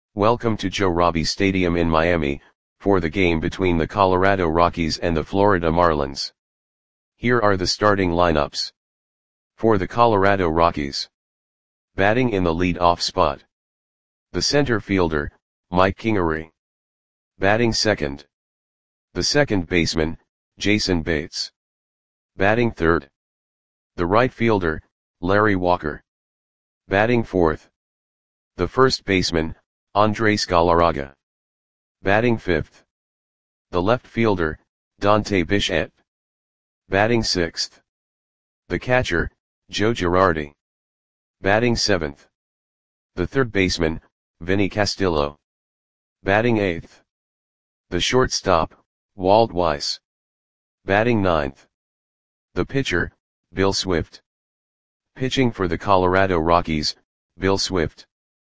Welcome to Joe Robbie Stadium in Miami, for the game between the Colorado Rockies and the Florida Marlins. Here are the starting lineups. For the Colorado Rockies. Batting in the lead-off spot. The center fielder, Mike Kingery. Batting second. The second baseman, Jason Bates. Batting third. The right fielder, Larry Walker. Batting fourth. The first baseman, Andres Galarraga. Batting fifth. The left fielder, Dante Bichette. Batting sixth. The catcher, Joe Girardi. Batting seventh. The third baseman, Vinny Castillo. Batting eighth. The shortstop, Walt Weiss. Batting ninth. The pitcher, Bill Swift. Pitching for the Colorado Rockies, Bill Swift.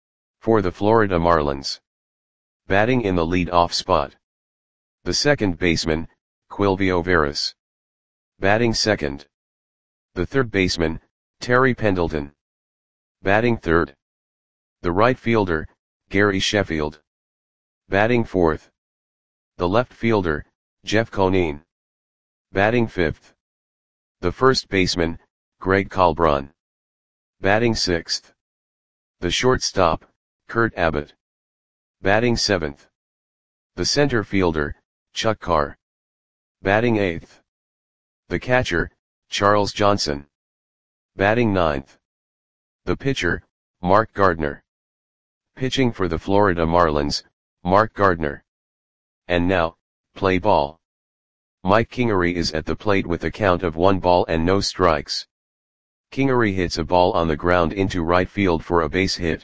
For the Florida Marlins. Batting in the lead-off spot. The second baseman, Quilvio Veras. Batting second. The third baseman, Terry Pendleton. Batting third. The right fielder, Gary Sheffield. Batting fourth. The left fielder, Jeff Conine. Batting fifth. The first baseman, Greg Colbron. Batting sixth. The shortstop, Kurt Abbott. Batting seventh. The center fielder, Chuck Carr. Batting eighth. The catcher, Charles Johnson. Batting ninth. The pitcher, Mark Gardner. Pitching for the Florida Marlins, Mark Gardner. And now, play ball. Mike Kingery is at the plate with a count of 1 ball and no strikes. Kingery hits a ball on the ground into right field for a base hit.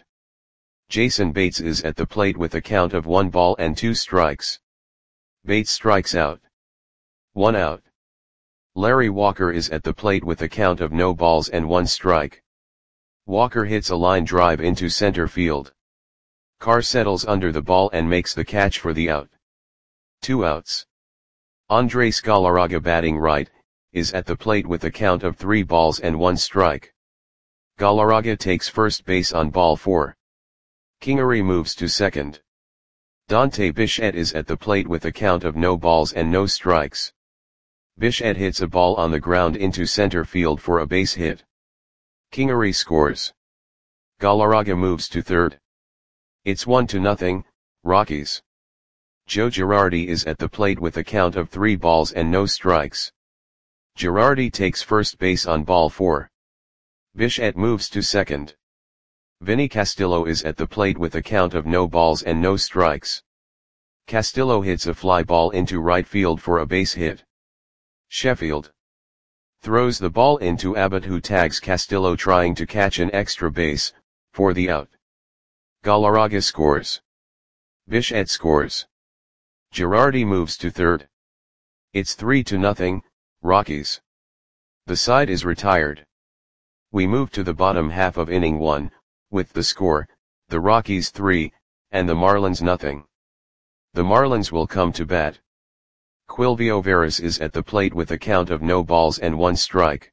Jason Bates is at the plate with a count of 1 ball and 2 strikes. Bates strikes out. 1 out. Larry Walker is at the plate with a count of no balls and 1 strike. Walker hits a line drive into center field. Carr settles under the ball and makes the catch for the out. 2 outs. Andres Galarraga, batting right, is at the plate with a count of 3 balls and 1 strike. Galarraga takes first base on ball 4. Kingery moves to second. Dante Bichette is at the plate with a count of no balls and no strikes. Bichette hits a ball on the ground into center field for a base hit. Kingery scores. Galarraga moves to third. It's 1-0, Rockies. Joe Girardi is at the plate with a count of 3 balls and no strikes. Girardi takes first base on ball 4. Bichette moves to second. Vinny Castillo is at the plate with a count of no balls and no strikes. Castillo hits a fly ball into right field for a base hit. Sheffield throws the ball into Abbott, who tags Castillo trying to catch an extra base, for the out. Galarraga scores. Bichette scores. Girardi moves to third. It's 3-0, Rockies. The side is retired. We move to the bottom half of inning 1, with the score, the Rockies 3, and the Marlins 0. The Marlins will come to bat. Quilvio Veras is at the plate with a count of no balls and 1 strike.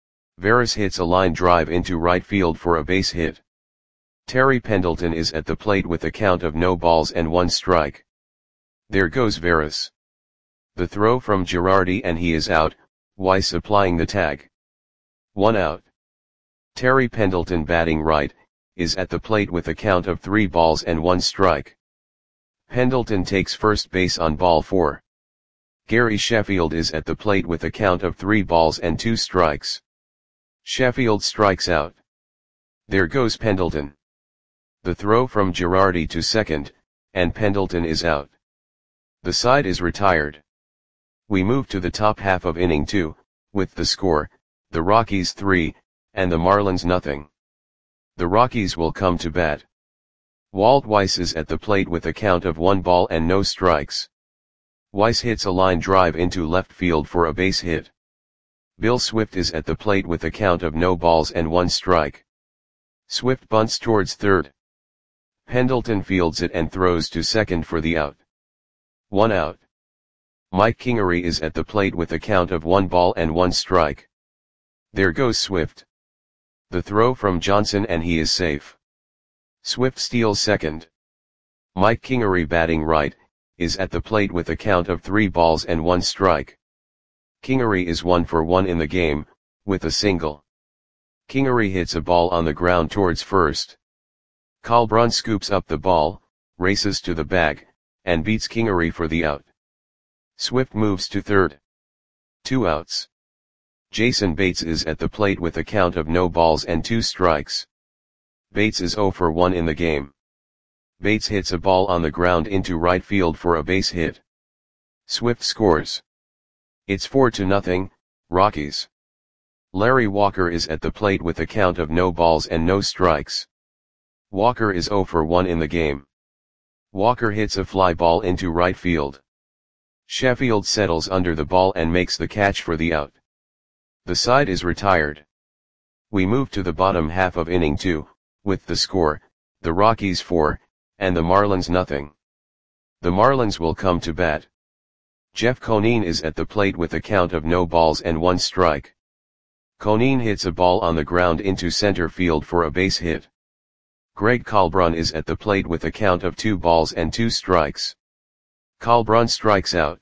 Veras hits a line drive into right field for a base hit. Terry Pendleton is at the plate with a count of no balls and 1 strike. There goes Veras. The throw from Girardi and he is out, Weiss applying the tag. 1 out. Terry Pendleton, batting right, is at the plate with a count of 3 balls and 1 strike. Pendleton takes first base on ball 4. Gary Sheffield is at the plate with a count of 3 balls and 2 strikes. Sheffield strikes out. There goes Pendleton. The throw from Girardi to second, and Pendleton is out. The side is retired. We move to the top half of inning 2, with the score, the Rockies 3, and the Marlins 0. The Rockies will come to bat. Walt Weiss is at the plate with a count of 1 ball and no strikes. Weiss hits a line drive into left field for a base hit. Bill Swift is at the plate with a count of no balls and 1 strike. Swift bunts towards third. Pendleton fields it and throws to second for the out. 1 out. Mike Kingery is at the plate with a count of 1 ball and 1 strike. There goes Swift. The throw from Johnson and he is safe. Swift steals second. Mike Kingery batting right, is at the plate with a count of 3 balls and 1 strike. Kingery is 1 for 1 in the game, with a single. Kingery hits a ball on the ground towards first. Colbrunn scoops up the ball, races to the bag, and beats Kingery for the out. Swift moves to third. 2 outs. Jason Bates is at the plate with a count of no balls and 2 strikes. Bates is 0 for 1 in the game. Bates hits a ball on the ground into right field for a base hit. Swift scores. It's 4-0, Rockies. Larry Walker is at the plate with a count of no balls and no strikes. Walker is 0 for 1 in the game. Walker hits a fly ball into right field. Sheffield settles under the ball and makes the catch for the out. The side is retired. We move to the bottom half of inning 2, with the score, the Rockies 4, and the Marlins nothing. The Marlins will come to bat. Jeff Conine is at the plate with a count of no balls and 1 strike. Conine hits a ball on the ground into center field for a base hit. Greg Colbrunn is at the plate with a count of 2 balls and 2 strikes. Colbrunn strikes out.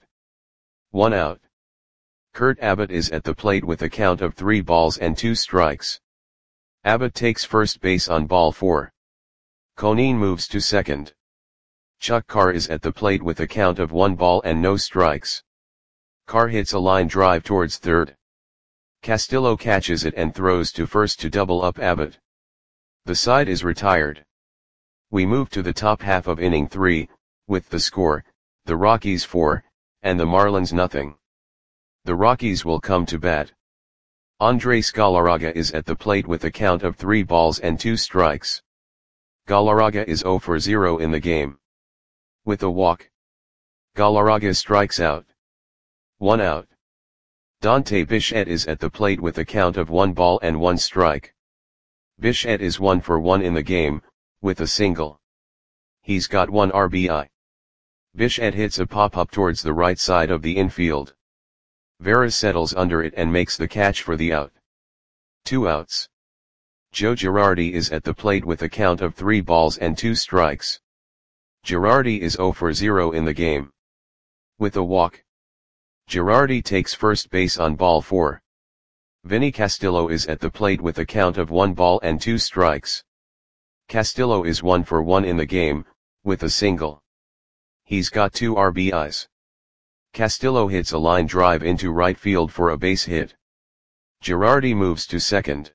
1 out. Kurt Abbott is at the plate with a count of 3 balls and 2 strikes. Abbott takes first base on ball 4. Conine moves to second. Chuck Carr is at the plate with a count of 1 ball and no strikes. Carr hits a line drive towards third. Castillo catches it and throws to first to double up Abbott. The side is retired. We move to the top half of inning 3, with the score, the Rockies 4, and the Marlins nothing. The Rockies will come to bat. Andres Galarraga is at the plate with a count of 3 balls and 2 strikes. Galarraga is 0 for 0 in the game. With a walk, Galarraga strikes out. 1 out. Dante Bichette is at the plate with a count of 1 ball and 1 strike. Bichette is 1 for 1 in the game, with a single. He's got 1 RBI. Bichette hits a pop-up towards the right side of the infield. Veras settles under it and makes the catch for the out. 2 outs. Joe Girardi is at the plate with a count of 3 balls and 2 strikes. Girardi is 0 for 0 in the game. With a walk, Girardi takes first base on ball 4. Vinny Castillo is at the plate with a count of 1 ball and 2 strikes. Castillo is 1 for 1 in the game, with a single. He's got 2 RBIs. Castillo hits a line drive into right field for a base hit. Girardi moves to second.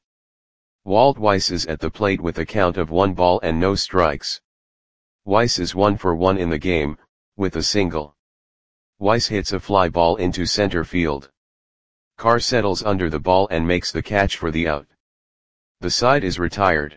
Walt Weiss is at the plate with a count of 1 ball and no strikes. Weiss is 1 for 1 in the game, with a single. Weiss hits a fly ball into center field. Carr settles under the ball and makes the catch for the out. The side is retired.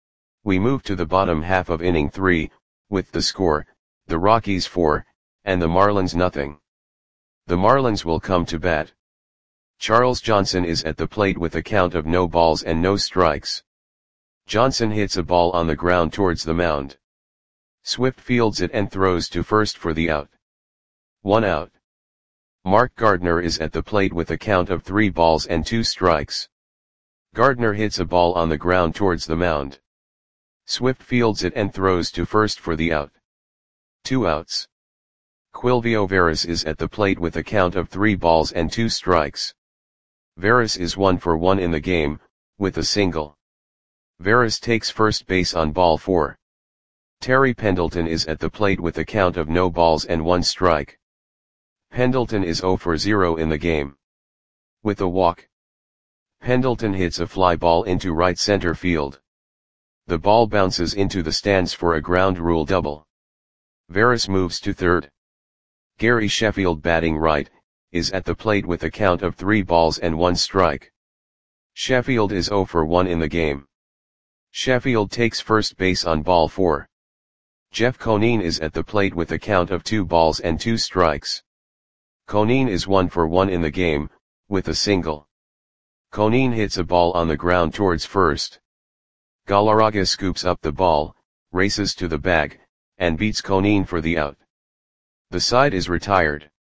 We move to the bottom half of inning 3, with the score, the Rockies 4, and the Marlins nothing. The Marlins will come to bat. Charles Johnson is at the plate with a count of no balls and no strikes. Johnson hits a ball on the ground towards the mound. Swift fields it and throws to first for the out. 1 out. Mark Gardner is at the plate with a count of 3 balls and 2 strikes. Gardner hits a ball on the ground towards the mound. Swift fields it and throws to first for the out. 2 outs. Quilvio Veras is at the plate with a count of 3 balls and 2 strikes. Veras is 1 for 1 in the game, with a single. Veras takes first base on ball 4. Terry Pendleton is at the plate with a count of no balls and 1 strike. Pendleton is 0 for 0 in the game. With a walk, Pendleton hits a fly ball into right center field. The ball bounces into the stands for a ground rule double. Veras moves to third. Gary Sheffield batting right, is at the plate with a count of 3 balls and 1 strike. Sheffield is 0 for 1 in the game. Sheffield takes first base on ball 4. Jeff Conine is at the plate with a count of 2 balls and 2 strikes. Conine is 1 for 1 in the game, with a single. Conine hits a ball on the ground towards first. Galarraga scoops up the ball, races to the bag, and beats Conine for the out. The side is retired.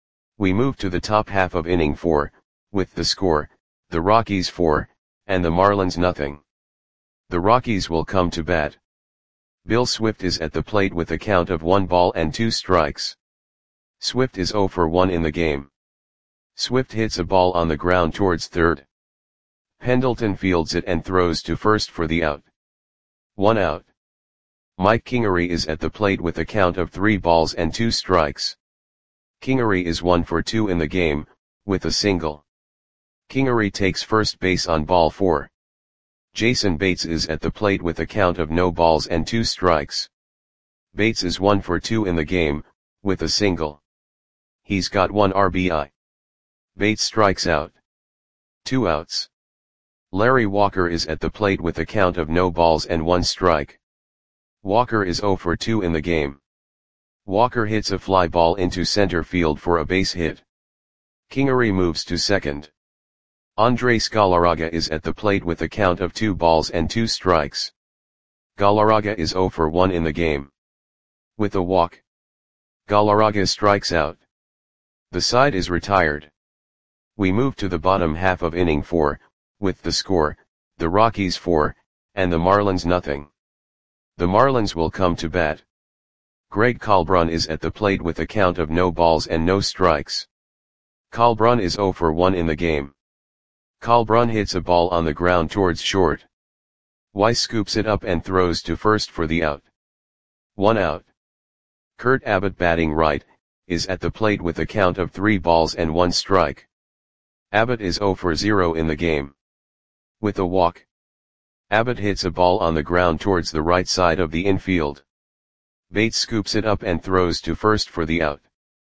We move to the top half of inning 4, with the score, the Rockies 4, and the Marlins nothing. The Rockies will come to bat. Bill Swift is at the plate with a count of 1 ball and 2 strikes. Swift is 0 for 1 in the game. Swift hits a ball on the ground towards third. Pendleton fields it and throws to first for the out. 1 out. Mike Kingery is at the plate with a count of 3 balls and 2 strikes. Kingery is 1 for 2 in the game, with a single. Kingery takes first base on ball 4. Jason Bates is at the plate with a count of no balls and 2 strikes. Bates is 1 for 2 in the game, with a single. He's got 1 RBI. Bates strikes out. 2 outs. Larry Walker is at the plate with a count of no balls and 1 strike. Walker is 0 for 2 in the game. Walker hits a fly ball into center field for a base hit. Kingery moves to second. Andres Galarraga is at the plate with a count of 2 balls and 2 strikes. Galarraga is 0 for 1 in the game. With a walk, Galarraga strikes out. The side is retired. We move to the bottom half of inning 4, with the score, the Rockies 4, and the Marlins nothing. The Marlins will come to bat. Greg Kalbrun is at the plate with a count of no balls and no strikes. Kalbrun is 0 for 1 in the game. Kalbrun hits a ball on the ground towards short. Weiss scoops it up and throws to first for the out. 1 out. Kurt Abbott, batting right, is at the plate with a count of 3 balls and 1 strike. Abbott is 0 for 0 in the game. With a walk, Abbott hits a ball on the ground towards the right side of the infield. Bates scoops it up and throws to first for the out.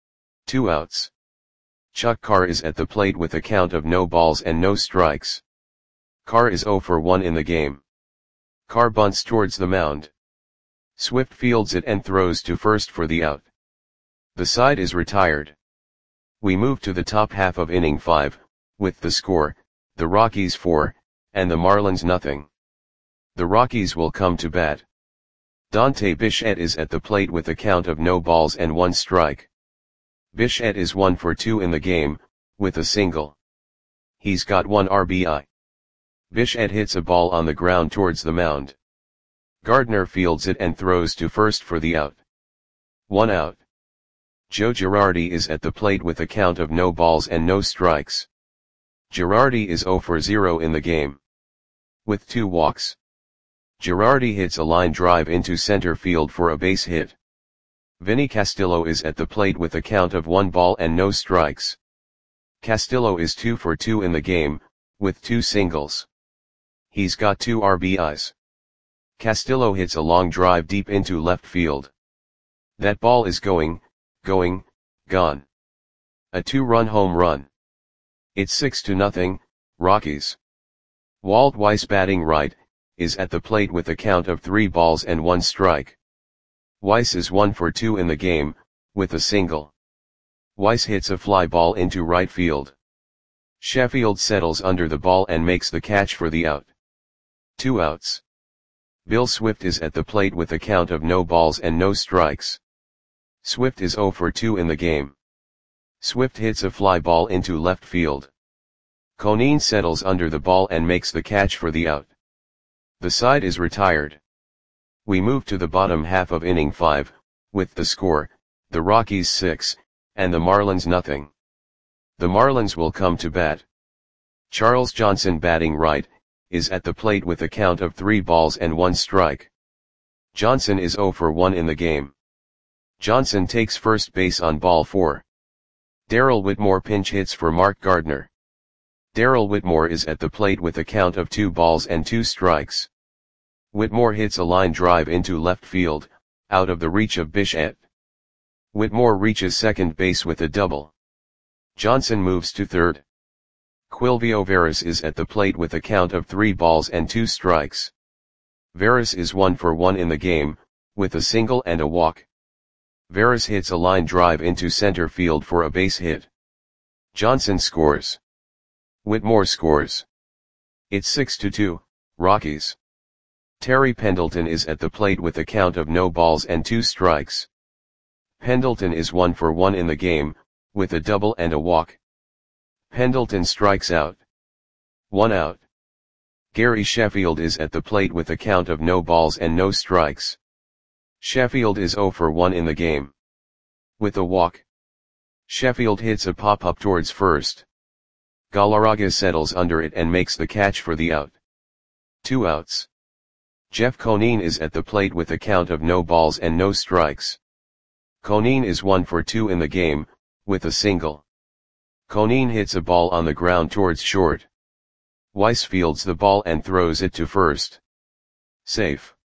2 outs. Chuck Carr is at the plate with a count of no balls and no strikes. Carr is 0 for 1 in the game. Carr bunts towards the mound. Swift fields it and throws to first for the out. The side is retired. We move to the top half of inning 5, with the score, the Rockies 4, and the Marlins nothing. The Rockies will come to bat. Dante Bichette is at the plate with a count of no balls and 1 strike. Bichette is 1 for 2 in the game, with a single. He's got 1 RBI. Bichette hits a ball on the ground towards the mound. Gardner fields it and throws to first for the out. 1 out. Joe Girardi is at the plate with a count of no balls and no strikes. Girardi is 0 for 0 in the game. With 2 walks, Girardi hits a line drive into center field for a base hit. Vinny Castillo is at the plate with a count of 1 ball and no strikes. Castillo is 2 for 2 in the game, with 2 singles. He's got 2 RBIs. Castillo hits a long drive deep into left field. That ball is going, gone. A 2-run home run. It's 6-0, Rockies. Walt Weiss, batting right, is at the plate with a count of 3 balls and 1 strike. Weiss is 1 for 2 in the game, with a single. Weiss hits a fly ball into right field. Sheffield settles under the ball and makes the catch for the out. 2 outs. Bill Swift is at the plate with a count of no balls and no strikes. Swift is 0 for 2 in the game. Swift hits a fly ball into left field. Conine settles under the ball and makes the catch for the out. The side is retired. We move to the bottom half of inning 5, with the score, the Rockies 6, and the Marlins nothing. The Marlins will come to bat. Charles Johnson, batting right, is at the plate with a count of 3 balls and 1 strike. Johnson is 0 for 1 in the game. Johnson takes first base on ball 4. Darrell Whitmore pinch hits for Mark Gardner. Darrell Whitmore is at the plate with a count of 2 balls and 2 strikes. Whitmore hits a line drive into left field, out of the reach of Bichette. Whitmore reaches second base with a double. Johnson moves to third. Quilvio Veras is at the plate with a count of 3 balls and 2 strikes. Veras is 1 for 1 in the game, with a single and a walk. Veras hits a line drive into center field for a base hit. Johnson scores. Whitmore scores. It's 6-2, Rockies. Terry Pendleton is at the plate with a count of no balls and 2 strikes. Pendleton is 1 for 1 in the game, with a double and a walk. Pendleton strikes out. 1 out. Gary Sheffield is at the plate with a count of no balls and no strikes. Sheffield is 0 for 1 in the game. With a walk, Sheffield hits a pop-up towards first. Galarraga settles under it and makes the catch for the out. 2 outs. Jeff Conine is at the plate with a count of no balls and no strikes. Conine is 1 for 2 in the game, with a single. Conine hits a ball on the ground towards short. Weiss fields the ball and throws it to first. Safe.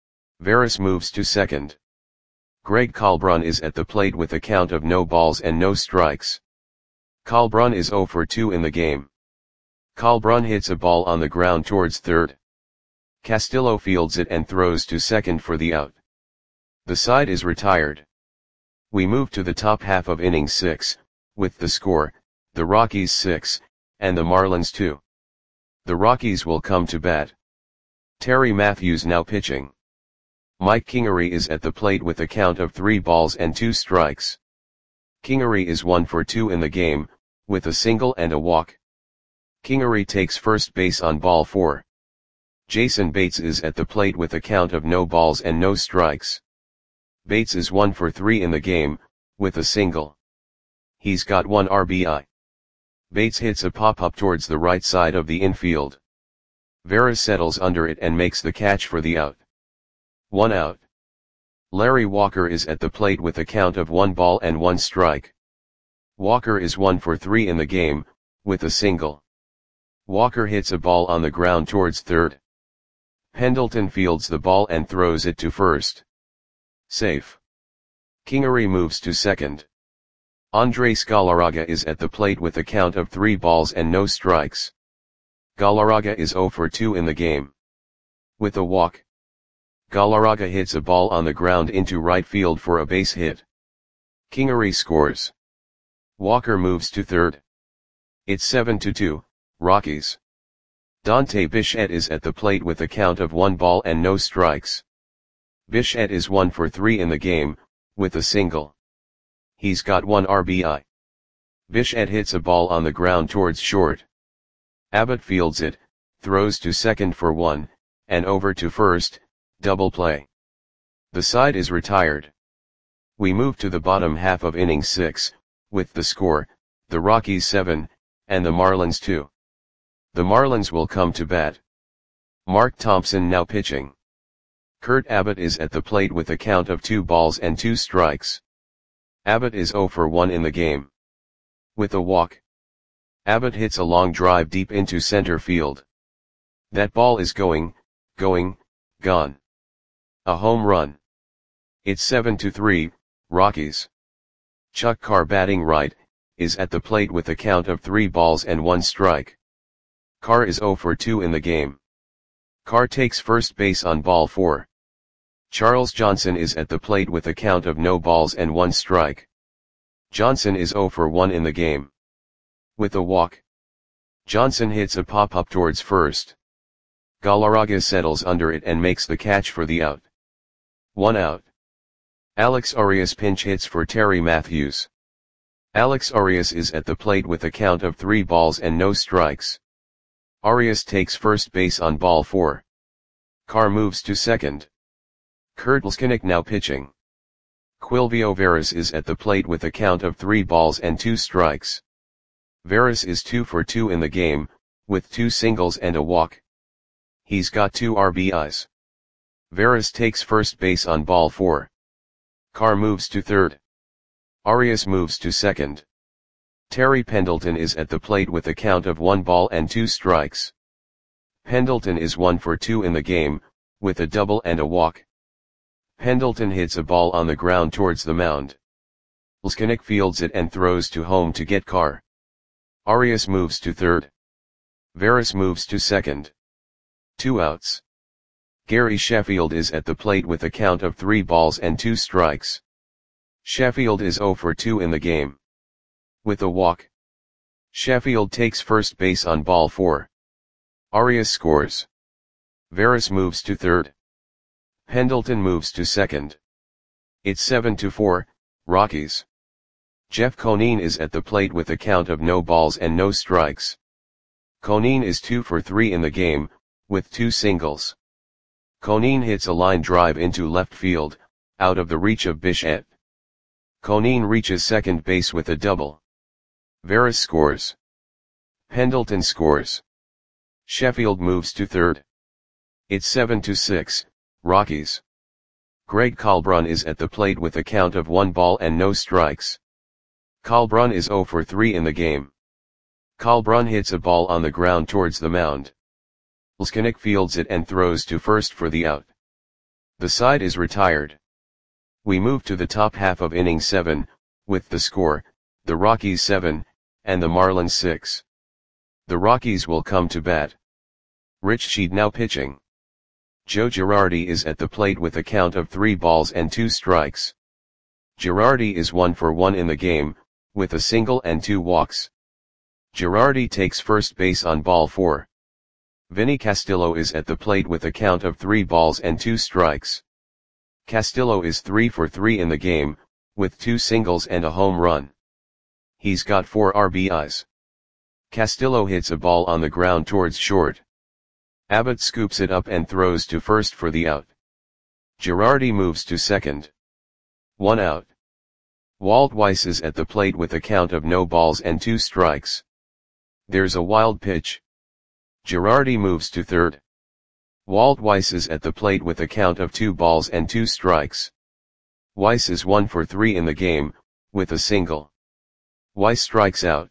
Veras moves to second. Greg Kalbrun is at the plate with a count of no balls and no strikes. Kalbrun is 0 for 2 in the game. Kalbrun hits a ball on the ground towards third. Castillo fields it and throws to second for the out. The side is retired. We move to the top half of inning 6, with the score, the Rockies 6, and the Marlins 2. The Rockies will come to bat. Terry Matthews now pitching. Mike Kingery is at the plate with a count of 3 balls and 2 strikes. Kingery is 1 for 2 in the game, with a single and a walk. Kingery takes first base on ball 4. Jason Bates is at the plate with a count of no balls and no strikes. Bates is 1 for 3 in the game, with a single. He's got 1 RBI. Bates hits a pop-up towards the right side of the infield. Veras settles under it and makes the catch for the out. 1 out. Larry Walker is at the plate with a count of 1 ball and 1 strike. Walker is 1 for 3 in the game, with a single. Walker hits a ball on the ground towards third. Pendleton fields the ball and throws it to first. Safe. Kingery moves to second. Andres Galarraga is at the plate with a count of 3 balls and no strikes. Galarraga is 0 for 2 in the game. With a walk, Galarraga hits a ball on the ground into right field for a base hit. Kingery scores. Walker moves to third. It's 7-2, Rockies. Dante Bichette is at the plate with a count of 1 ball and no strikes. Bichette is 1 for 3 in the game, with a single. He's got 1 RBI. Bichette hits a ball on the ground towards short. Abbott fields it, throws to second for 1, and over to first, double play. The side is retired. We move to the bottom half of inning 6, with the score, the Rockies 7, and the Marlins 2. The Marlins will come to bat. Mark Thompson now pitching. Kurt Abbott is at the plate with a count of 2 balls and 2 strikes. Abbott is 0 for 1 in the game. With a walk, Abbott hits a long drive deep into center field. That ball is going, gone. A home run. It's 7-3, Rockies. Chuck Carr batting right, is at the plate with a count of 3 balls and 1 strike. Carr is 0 for 2 in the game. Carr takes first base on ball 4. Charles Johnson is at the plate with a count of no balls and 1 strike. Johnson is 0 for 1 in the game. With a walk, Johnson hits a pop-up towards first. Galarraga settles under it and makes the catch for the out. 1 out. Alex Arias pinch hits for Terry Matthews. Alex Arias is at the plate with a count of 3 balls and no strikes. Arias takes first base on ball 4. Carr moves to second. Kurt Leskinick now pitching. Quilvio Veras is at the plate with a count of 3 balls and 2 strikes. Veras is 2 for 2 in the game, with 2 singles and a walk. He's got 2 RBIs. Veras takes first base on ball 4. Carr moves to third. Arias moves to second. Terry Pendleton is at the plate with a count of 1 ball and 2 strikes. Pendleton is 1 for 2 in the game, with a double and a walk. Pendleton hits a ball on the ground towards the mound. Leskinick fields it and throws to home to get Carr. Arias moves to third. Veras moves to second. 2 outs. Gary Sheffield is at the plate with a count of 3 balls and 2 strikes. Sheffield is 0 for 2 in the game. With a walk, Sheffield takes first base on ball 4. Arias scores. Veras moves to third. Pendleton moves to second. It's 7-4, Rockies. Jeff Conine is at the plate with a count of no balls and no strikes. Conine is 2 for 3 in the game, with 2 singles. Conine hits a line drive into left field, out of the reach of Bichette. Conine reaches second base with a double. Veras scores. Pendleton scores. Sheffield moves to third. It's 7-6, Rockies. Greg Colbrun is at the plate with a count of 1 ball and no strikes. Colbrun is 0 for 3 in the game. Colbrun hits a ball on the ground towards the mound. Leskinick fields it and throws to first for the out. The side is retired. We move to the top half of inning 7, with the score, the Rockies 7, and the Marlins 6. The Rockies will come to bat. Rich Sheed now pitching. Joe Girardi is at the plate with a count of 3 balls and 2 strikes. Girardi is 1 for 1 in the game, with a single and 2 walks. Girardi takes first base on ball 4. Vinny Castillo is at the plate with a count of 3 balls and 2 strikes. Castillo is 3 for 3 in the game, with 2 singles and a home run. He's got 4 RBIs. Castillo hits a ball on the ground towards short. Abbott scoops it up and throws to first for the out. Girardi moves to second. 1 out. Walt Weiss is at the plate with a count of no balls and 2 strikes. There's a wild pitch. Girardi moves to third. Walt Weiss is at the plate with a count of 2 balls and 2 strikes. Weiss is 1 for 3 in the game, with a single. Weiss strikes out.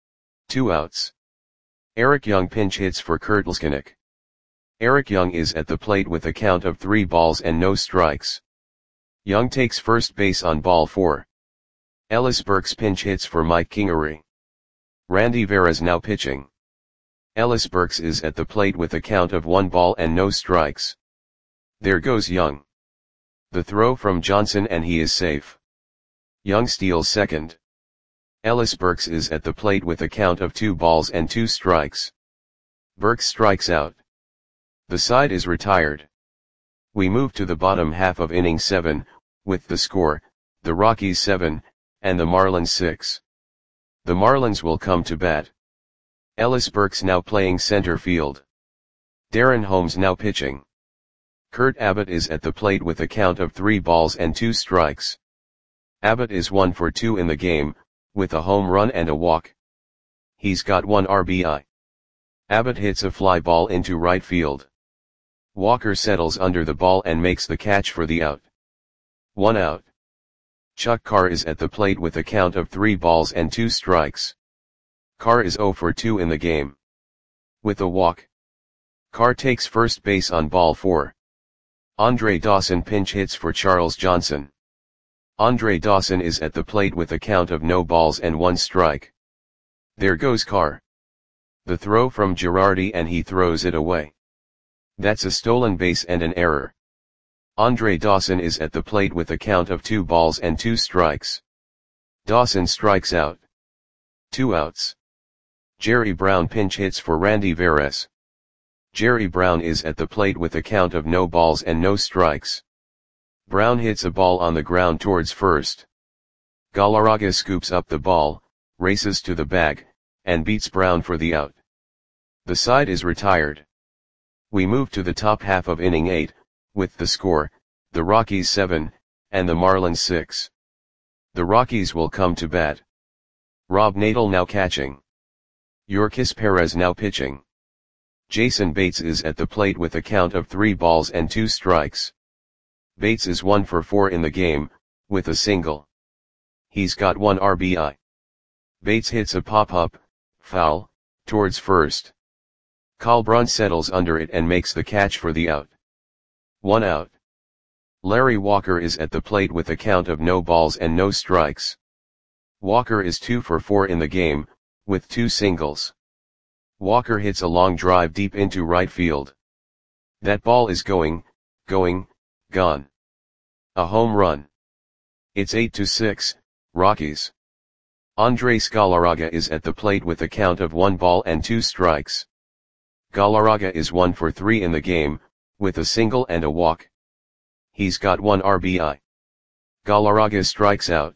2 outs. Eric Young pinch hits for Kurt Leskinick. Eric Young is at the plate with a count of 3 balls and no strikes. Young takes first base on ball 4. Ellis Burks pinch hits for Mike Kingery. Randy Veras now pitching. Ellis Burks is at the plate with a count of 1 ball and no strikes. There goes Young. The throw from Johnson and he is safe. Young steals second. Ellis Burks is at the plate with a count of 2 balls and 2 strikes. Burks strikes out. The side is retired. We move to the bottom half of inning 7, with the score, the Rockies 7, and the Marlins 6. The Marlins will come to bat. Ellis Burks now playing center field. Darren Holmes now pitching. Kurt Abbott is at the plate with a count of 3 balls and 2 strikes. Abbott is 1 for 2 in the game, with a home run and a walk. He's got 1 RBI. Abbott hits a fly ball into right field. Walker settles under the ball and makes the catch for the out. 1 out. Chuck Carr is at the plate with a count of 3 balls and 2 strikes. Carr is 0 for 2 in the game. With a walk. Carr takes first base on ball 4. Andre Dawson pinch hits for Charles Johnson. Andre Dawson is at the plate with a count of no balls and 1 strike. There goes Carr. The throw from Girardi and he throws it away. That's a stolen base and an error. Andre Dawson is at the plate with a count of 2 balls and 2 strikes. Dawson strikes out. 2 outs. Jerry Brown pinch hits for Randy Veras. Jerry Brown is at the plate with a count of no balls and no strikes. Brown hits a ball on the ground towards first. Galarraga scoops up the ball, races to the bag, and beats Brown for the out. The side is retired. We move to the top half of inning 8, with the score, the Rockies 7, and the Marlins 6. The Rockies will come to bat. Rob Nadel now catching. Yorkis Perez now pitching. Jason Bates is at the plate with a count of 3 balls and 2 strikes. Bates is 1 for 4 in the game, with a single. He's got 1 RBI. Bates hits a pop-up, foul, towards first. Colbrun settles under it and makes the catch for the out. 1 out. Larry Walker is at the plate with a count of no balls and no strikes. Walker is 2 for 4 in the game, with 2 singles. Walker hits a long drive deep into right field. That ball is going, gone. A home run. It's 8-6, Rockies. Andres Galarraga is at the plate with a count of 1 ball and 2 strikes. Galarraga is 1 for 3 in the game, with a single and a walk. He's got 1 RBI. Galarraga strikes out.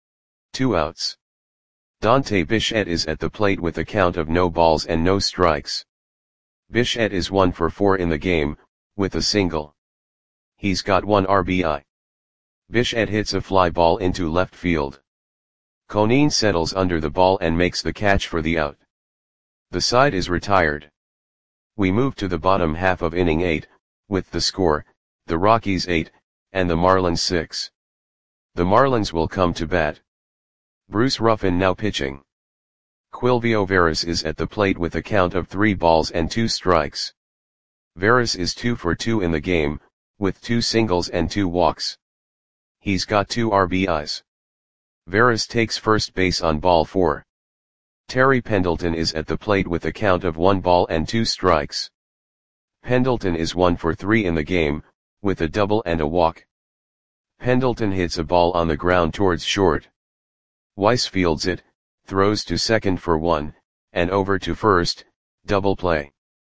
2 outs. Dante Bichette is at the plate with a count of no balls and no strikes. Bichette is 1 for 4 in the game, with a single. He's got 1 RBI. Bichette hits a fly ball into left field. Conine settles under the ball and makes the catch for the out. The side is retired. We move to the bottom half of inning 8, with the score, the Rockies 8, and the Marlins 6. The Marlins will come to bat. Bruce Ruffin now pitching. Quilvio Veras is at the plate with a count of 3 balls and 2 strikes. Veras is 2 for 2 in the game, with 2 singles and 2 walks. He's got 2 RBIs. Veras takes first base on ball 4. Terry Pendleton is at the plate with a count of 1 ball and 2 strikes. Pendleton is 1 for 3 in the game, with a double and a walk. Pendleton hits a ball on the ground towards short. Weiss fields it, throws to second for 1, and over to first, double play.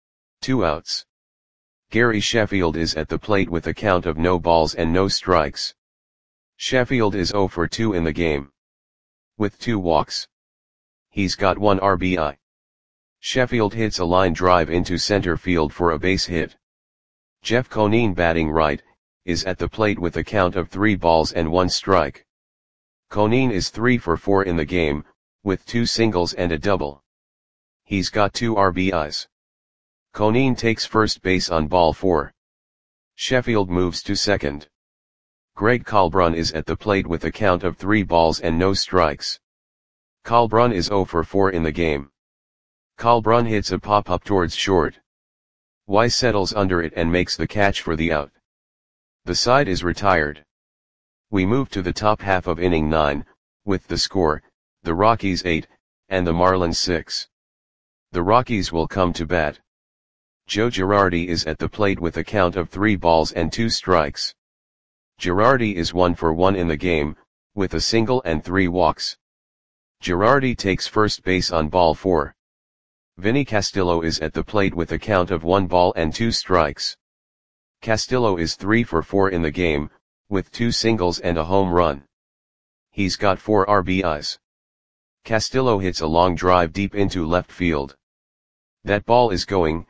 2 outs. Gary Sheffield is at the plate with a count of no balls and no strikes. Sheffield is 0 for 2 in the game, with 2 walks. He's got 1 RBI. Sheffield hits a line drive into center field for a base hit. Jeff Conine, batting right, is at the plate with a count of 3 balls and 1 strike. Conine is 3 for 4 in the game, with 2 singles and a double. He's got 2 RBIs. Conine takes first base on ball 4. Sheffield moves to second. Greg Kalbrun is at the plate with a count of 3 balls and no strikes. Kalbrun is 0 for 4 in the game. Kalbrun hits a pop-up towards short. Weiss settles under it and makes the catch for the out. The side is retired. We move to the top half of inning 9, with the score, the Rockies 8, and the Marlins 6. The Rockies will come to bat. Joe Girardi is at the plate with a count of 3 balls and 2 strikes. Girardi is 1 for 1 in the game, with a single and 3 walks. Girardi takes first base on ball 4. Vinny Castillo is at the plate with a count of 1 ball and 2 strikes. Castillo is 3 for 4 in the game, with 2 singles and a home run. He's got 4 RBIs. Castillo hits a long drive deep into left field. That ball is gone.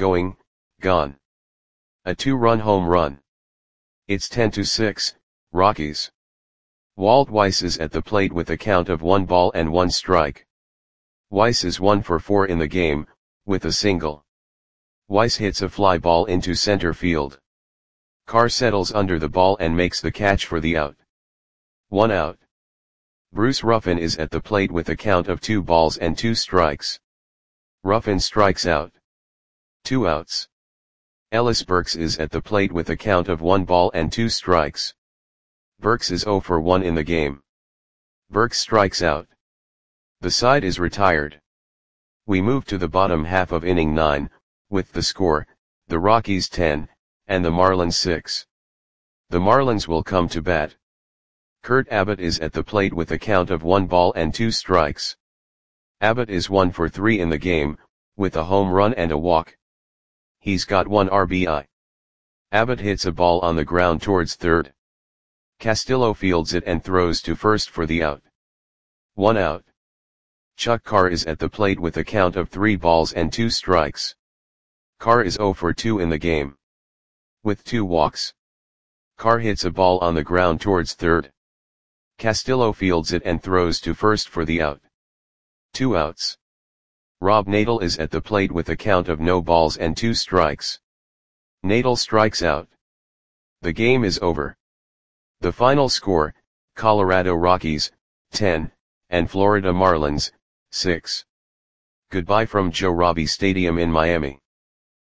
A 2-run home run. It's 10-6, Rockies. Walt Weiss is at the plate with a count of 1 ball and 1 strike. Weiss is 1 for 4 in the game, with a single. Weiss hits a fly ball into center field. Carr settles under the ball and makes the catch for the out. 1 out. Bruce Ruffin is at the plate with a count of 2 balls and 2 strikes. Ruffin strikes out. 2 outs. Ellis Burks is at the plate with a count of 1 ball and 2 strikes. Burks is 0 for 1 in the game. Burks strikes out. The side is retired. We move to the bottom half of inning 9, with the score, the Rockies 10, and the Marlins 6. The Marlins will come to bat. Kurt Abbott is at the plate with a count of 1 ball and 2 strikes. Abbott is 1 for 3 in the game, with a home run and a walk. He's got 1 RBI. Abbott hits a ball on the ground towards third. Castillo fields it and throws to first for the out. 1 out. Chuck Carr is at the plate with a count of 3 balls and 2 strikes. Carr is 0 for 2 in the game, with 2 walks. Carr hits a ball on the ground towards third. Castillo fields it and throws to first for the out. 2 outs. Rob Nadel is at the plate with a count of no balls and 2 strikes. Nadel strikes out. The game is over. The final score, Colorado Rockies, 10, and Florida Marlins, 6. Goodbye from Joe Robbie Stadium in Miami.